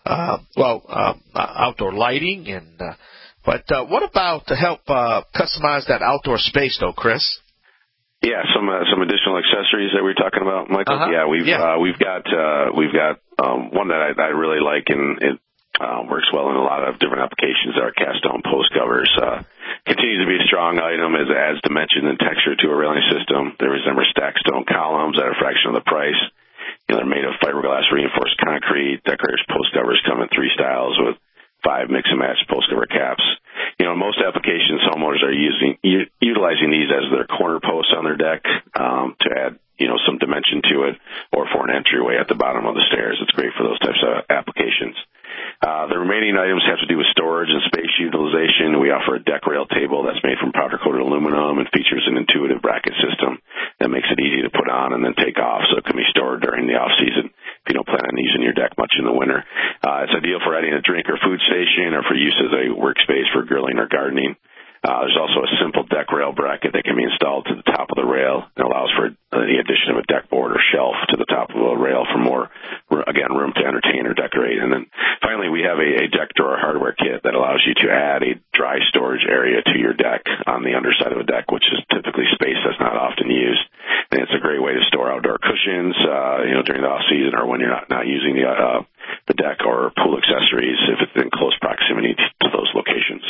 outdoor lighting. But what about to help customize that outdoor space, though, Chris? Yeah, some additional accessories that we were talking about, Michael. Yeah, we've got one that I really like, and it works well in a lot of different applications. Our cast stone post covers continue to be a strong item as it adds dimension and texture to a railing system. They resemble stacked stone columns at a fraction of the price. They're made of fiberglass reinforced concrete. Decorators post covers come in 3 styles with 5 mix and match post cover caps. In most applications, homeowners are utilizing these as their corner posts on their deck to add, some dimension to it, or for an entryway at the bottom of the stairs. It's great for those types of applications. The remaining items have to do with storage and space utilization. We offer a deck rail table that's made from powder-coated aluminum and features an intuitive bracket system that makes it easy to put on and then take off, so it can be stored during the off-season if you don't plan on using your deck much in the winter. It's ideal for adding a drink or food station or for use as a workspace for grilling or gardening. There's also a simple deck rail bracket that can be installed to the top of the rail and allows for the addition of a deck board or shelf to the top of a rail for more, again, room to entertain or decorate. And then finally, we have a deck drawer hardware kit that allows you to add a dry storage area to your deck on the underside of a deck, which is typically space that's not often used. And it's a great way to store outdoor cushions, during the off season or when you're not using the deck or pool accessories if it's in close proximity to those locations.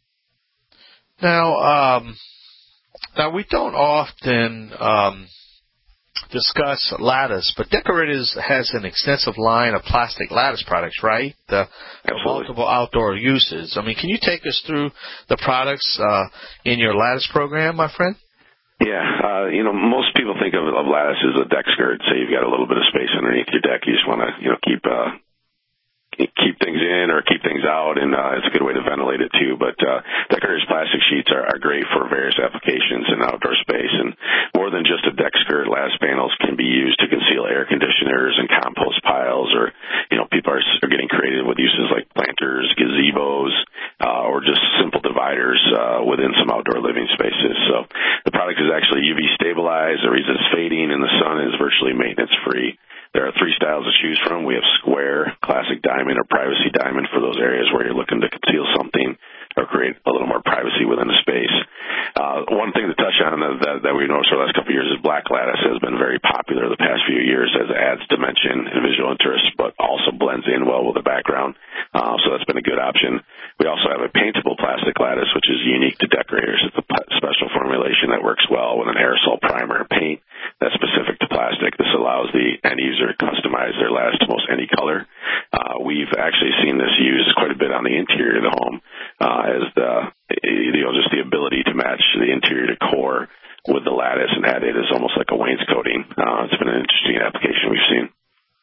Now we don't often discuss lattice, but Decorators has an extensive line of plastic lattice products, right? Multiple outdoor uses. I mean, can you take us through the products in your lattice program, my friend? Yeah, most people think of lattice as a deck skirt. Say you've got a little bit of space underneath your deck. You just want to, keep things in or keep things out, and it's a good way to ventilate it too. But Decorators plastic sheets are great for various applications in outdoor space, and more than just a deck skirt, lattice panels can be used to conceal air conditioners and compost piles, or people are getting creative with uses like planters, gazebos, or just simple dividers within some outdoor living spaces. So the product is actually UV stabilized, it resists fading in the sun, and is virtually maintenance free. There are 3 styles to choose from. We have square, classic diamond, or privacy diamond for those areas where you're looking to conceal something or create a little more privacy within the space. One thing to touch on that we noticed over the last couple of years is black lattice has been very popular the past few years as it adds dimension and visual interest, but also blends in well with the background. So that's been a good option. We also have a paintable plastic lattice, which is unique to Decorators. It's a special formulation that works well with an aerosol primer and paint that's specific to plastic. This allows the end user to customize their lattice to most any color. We've actually seen this used quite a bit on the interior of the home as just the ability to match the interior decor with the lattice and add it as almost like a wainscoting. It's been an interesting application we've seen.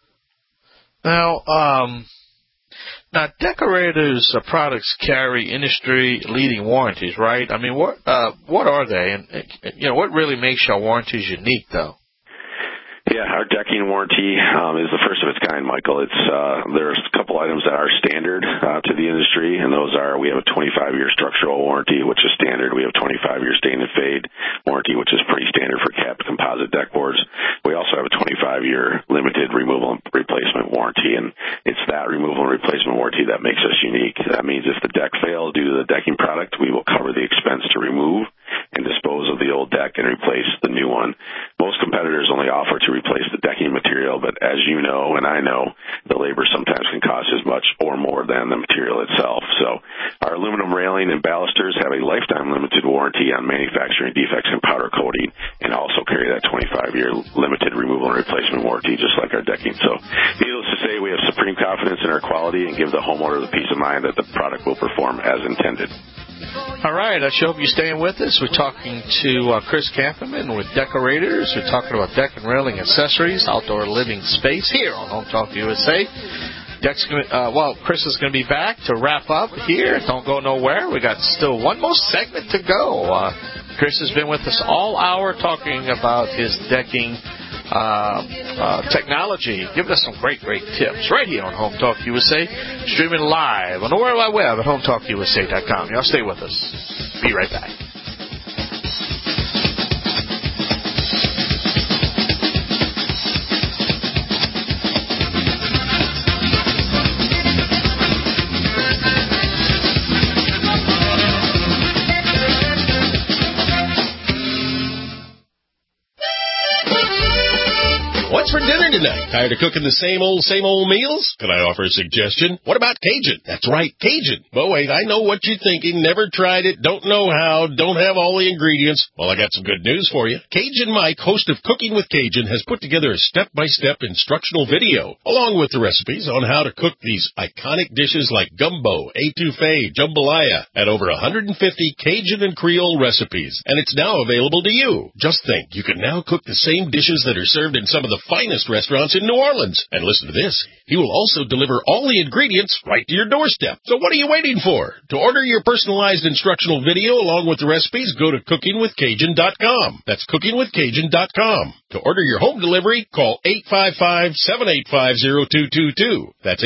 Now Decorators products carry industry-leading warranties, right? I mean, what are they, and what really makes your warranties unique, though? Yeah, our decking warranty is the first of its kind, Michael. There's a couple items that are standard to the industry, and those are we have a 25-year structural warranty, which is standard. We have a 25-year stain and fade warranty, which is pretty standard for capped composite deck boards. We also have a 25-year limited removal and replacement warranty, and it's that removal and replacement warranty that makes us unique. That means if the deck fails due to the decking product, we will cover the expense to remove and dispose of the old deck and replace the new one. Most competitors only offer to replace the decking material, but as you know and I know, the labor sometimes can cost as much or more than the material itself. So our aluminum railing and balusters have a lifetime limited warranty on manufacturing defects and powder coating, and also carry that 25-year limited removal and replacement warranty, just like our decking. So needless to say, we have supreme confidence in our quality and give the homeowner the peace of mind that the product will perform as intended. All right, I sure hope you're staying with us. We're talking to Chris Camperman with Decorators. We're talking about deck and railing accessories, outdoor living space here on Home Talk USA. Chris is going to be back to wrap up here. Don't go nowhere. We got still one more segment to go. Chris has been with us all hour talking about his decking technology, giving us some great tips right here on Home Talk USA, streaming live on the World Wide Web at HomeTalkUSA.com. Y'all stay with us. Be right back. What's for dinner tonight? Tired of cooking the same old meals? Can I offer a suggestion? What about Cajun? That's right, Cajun. But wait, I know what you're thinking. Never tried it, don't know how, don't have all the ingredients. Well, I got some good news for you. Cajun Mike, host of Cooking with Cajun, has put together a step-by-step instructional video, along with the recipes on how to cook these iconic dishes like gumbo, etouffee, jambalaya, and over 150 Cajun and Creole recipes. And it's now available to you. Just think, you can now cook the same dishes that are served in some of the finest restaurants in New Orleans. And listen to this. He will also deliver all the ingredients right to your doorstep. So what are you waiting for? To order your personalized instructional video along with the recipes, go to cookingwithcajun.com. That's cookingwithcajun.com. To order your home delivery, call 855-785-0222. That's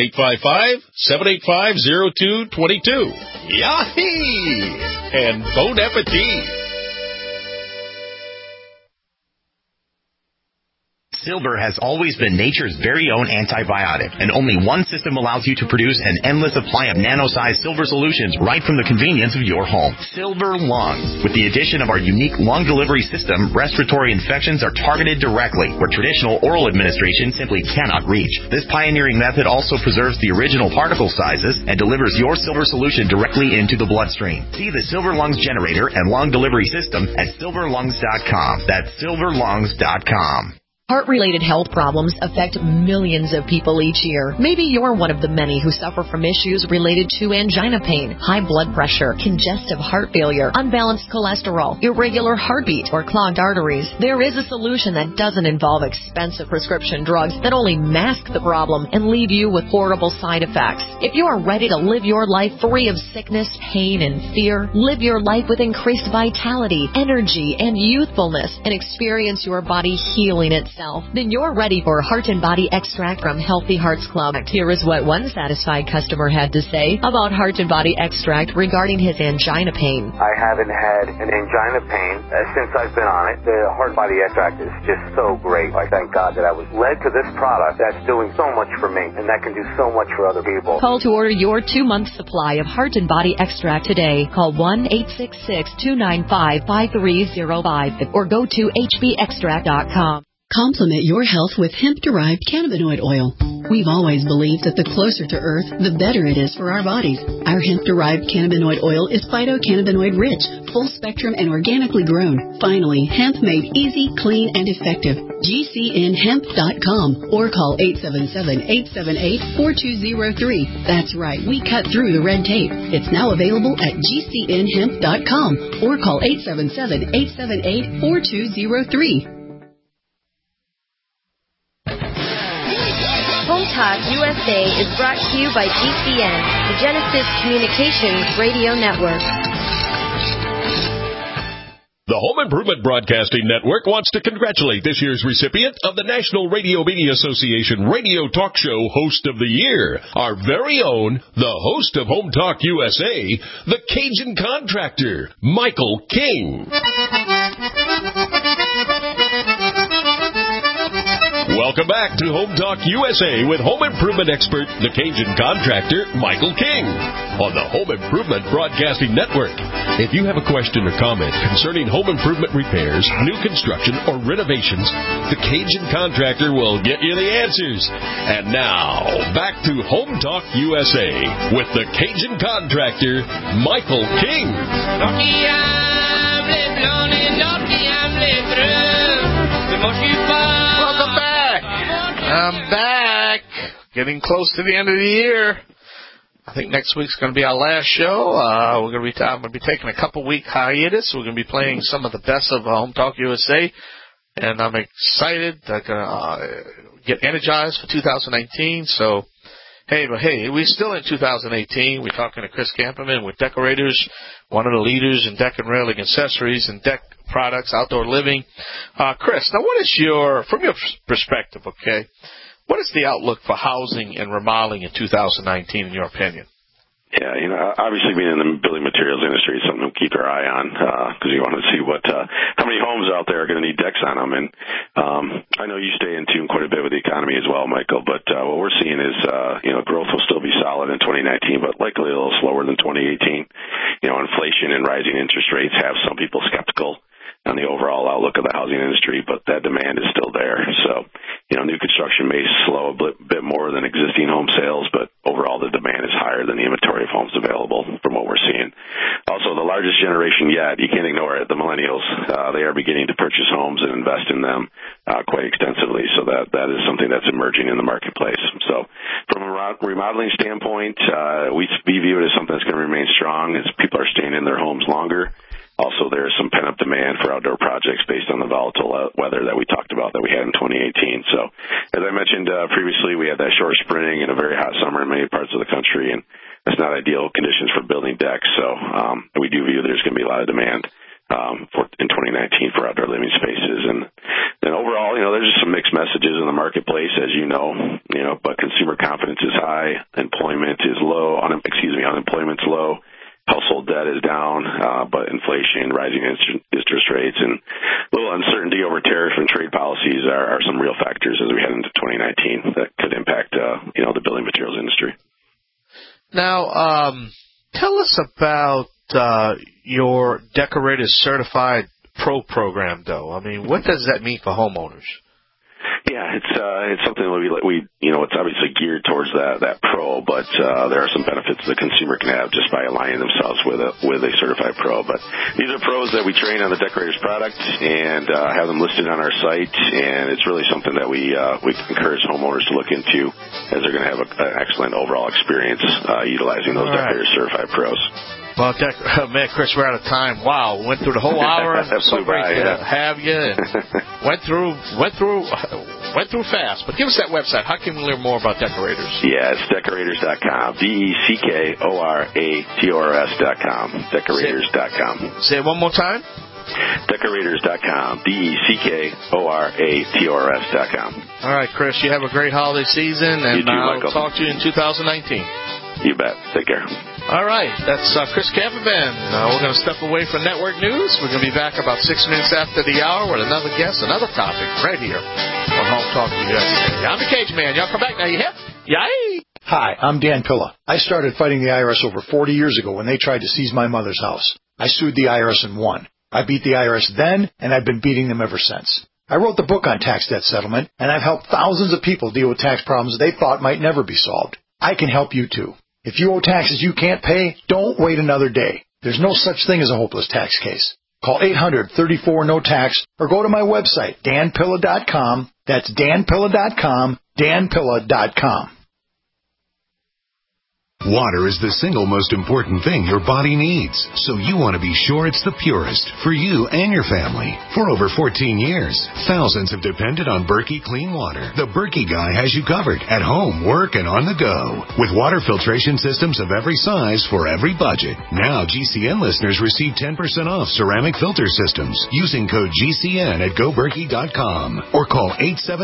855-785-0222. Yahee! And bon appetit! Silver has always been nature's very own antibiotic, and only one system allows you to produce an endless supply of nano-sized silver solutions right from the convenience of your home. Silver Lungs. With the addition of our unique lung delivery system, respiratory infections are targeted directly, where traditional oral administration simply cannot reach. This pioneering method also preserves the original particle sizes and delivers your silver solution directly into the bloodstream. See the Silver Lungs generator and lung delivery system at silverlungs.com. That's silverlungs.com. Heart-related health problems affect millions of people each year. Maybe you're one of the many who suffer from issues related to angina pain, high blood pressure, congestive heart failure, unbalanced cholesterol, irregular heartbeat, or clogged arteries. There is a solution that doesn't involve expensive prescription drugs that only mask the problem and leave you with horrible side effects. If you are ready to live your life free of sickness, pain, and fear, live your life with increased vitality, energy, and youthfulness, and experience your body healing itself, then you're ready for Heart and Body Extract from Healthy Hearts Club. Here is what one satisfied customer had to say about Heart and Body Extract regarding his angina pain. I haven't had an angina pain since I've been on it. The Heart and Body Extract is just so great. I thank God that I was led to this product that's doing so much for me, and that can do so much for other people. Call to order your 2-month supply of Heart and Body Extract today. Call 1-866-295-5305 or go to hbextract.com. Complement your health with hemp-derived cannabinoid oil. We've always believed that the closer to Earth, the better it is for our bodies. Our hemp-derived cannabinoid oil is phytocannabinoid-rich, full-spectrum, and organically grown. Finally, hemp made easy, clean, and effective. GCNhemp.com or call 877-878-4203. That's right, we cut through the red tape. It's now available at GCNhemp.com or call 877-878-4203. Home Talk USA is brought to you by GCN, the Genesis Communications Radio Network. The Home Improvement Broadcasting Network wants to congratulate this year's recipient of the National Radio Media Association Radio Talk Show Host of the Year, our very own, the host of Home Talk USA, the Cajun Contractor, Michael King. Welcome back to Home Talk USA with home improvement expert, the Cajun Contractor, Michael King, on the Home Improvement Broadcasting Network. If you have a question or comment concerning home improvement repairs, new construction, or renovations, the Cajun Contractor will get you the answers. And now, back to Home Talk USA with the Cajun Contractor, Michael King. Welcome back. I'm back. Getting close to the end of the year. I think next week's going to be our last show. I'm going to be taking a couple-week hiatus. We're going to be playing some of the best of Home Talk USA, and I'm excited. I'm going to get energized for 2019. So Hey, we're still in 2018. We're talking to Chris Camperman with Decorators, one of the leaders in deck and railing accessories and deck products, outdoor living. Chris, now from your perspective, okay, what is the outlook for housing and remodeling in 2019 in your opinion? Yeah, obviously being in the building materials industry is something to keep your eye on, because you want to see how many homes out there are going to need decks on them. And, I know you stay in tune quite a bit with the economy as well, Michael, but, what we're seeing is, growth will still be solid in 2019, but likely a little slower than 2018. Inflation and rising interest rates have some people skeptical on the overall outlook of the housing industry, but that demand is still there. So, new construction may slow a bit more than existing home sales, but overall the demand is higher than the inventory of homes available from what we're seeing. Also, the largest generation yet, you can't ignore it, the millennials, they are beginning to purchase homes and invest in them quite extensively. So that is something that's emerging in the marketplace. So from a remodeling standpoint, we view it as something that's going to remain strong as people are staying in their homes longer. Also, there is some pent-up demand for outdoor projects based on the volatile weather that we talked about that we had in 2018. So, as I mentioned previously, we had that short spring and a very hot summer in many parts of the country, and that's not ideal conditions for building decks. So, we do view there's going to be a lot of demand in 2019 for outdoor living spaces. And overall, there's just some mixed messages in the marketplace, as you know, but consumer confidence is high, unemployment's low. Household debt is down, but inflation, rising interest rates, and a little uncertainty over tariff and trade policies are some real factors as we head into 2019 that could impact, the building materials industry. Now, tell us about your Decorators Certified Pro program, though. I mean, what does that mean for homeowners? Yeah, it's something that we it's obviously geared towards that pro, but there are some benefits the consumer can have just by aligning themselves with a certified pro. But these are pros that we train on the Decorators product and have them listed on our site, and it's really something that we encourage homeowners to look into as they're going to have an excellent overall experience utilizing those Decorators certified pros. Well, man, Chris, we're out of time. Wow, went through the whole hour. So great to have you. And went through fast. But give us that website. How can we learn more about Decorators? Yeah, it's Decorators.com. DECKORATORS.com. Decorators.com. Say it one more time. Decorators.com. DECKORATORS.com. All right, Chris, you have a great holiday season, and I'll talk to you in 2019. You bet. Take care. All right, that's Chris Camperman. We're going to step away from network news. We're going to be back about 6 minutes after the hour with another guest, another topic right here on Home Talk USA. I'm the Cage Man. Y'all come back now. You hip? Yay! Hi, I'm Dan Pilla. I started fighting the IRS over 40 years ago when they tried to seize my mother's house. I sued the IRS and won. I beat the IRS then, and I've been beating them ever since. I wrote the book on tax debt settlement, and I've helped thousands of people deal with tax problems they thought might never be solved. I can help you too. If you owe taxes you can't pay, don't wait another day. There's no such thing as a hopeless tax case. Call 800-34-NO-TAX or go to my website, danpilla.com. That's danpilla.com, danpilla.com. Water is the single most important thing your body needs, so you want to be sure it's the purest for you and your family. For over 14 years, thousands have depended on Berkey Clean Water. The Berkey guy has you covered at home, work, and on the go. With water filtration systems of every size for every budget. Now GCN listeners receive 10% off ceramic filter systems using code GCN at GoBerkey.com or call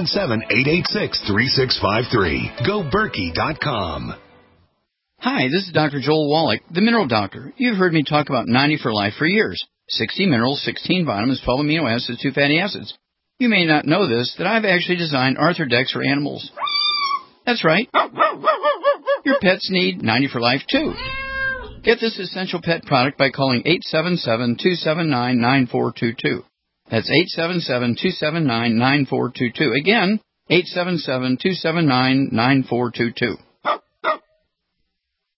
877-886-3653. GoBerkey.com. Hi, this is Dr. Joel Wallach, the Mineral Doctor. You've heard me talk about 90 for Life for years. 60 minerals, 16 vitamins, 12 amino acids, 2 fatty acids. You may not know this, that I've actually designed Arthur decks for animals. That's right. Your pets need 90 for Life, too. Get this essential pet product by calling 877-279-9422. That's 877-279-9422. Again, 877-279-9422.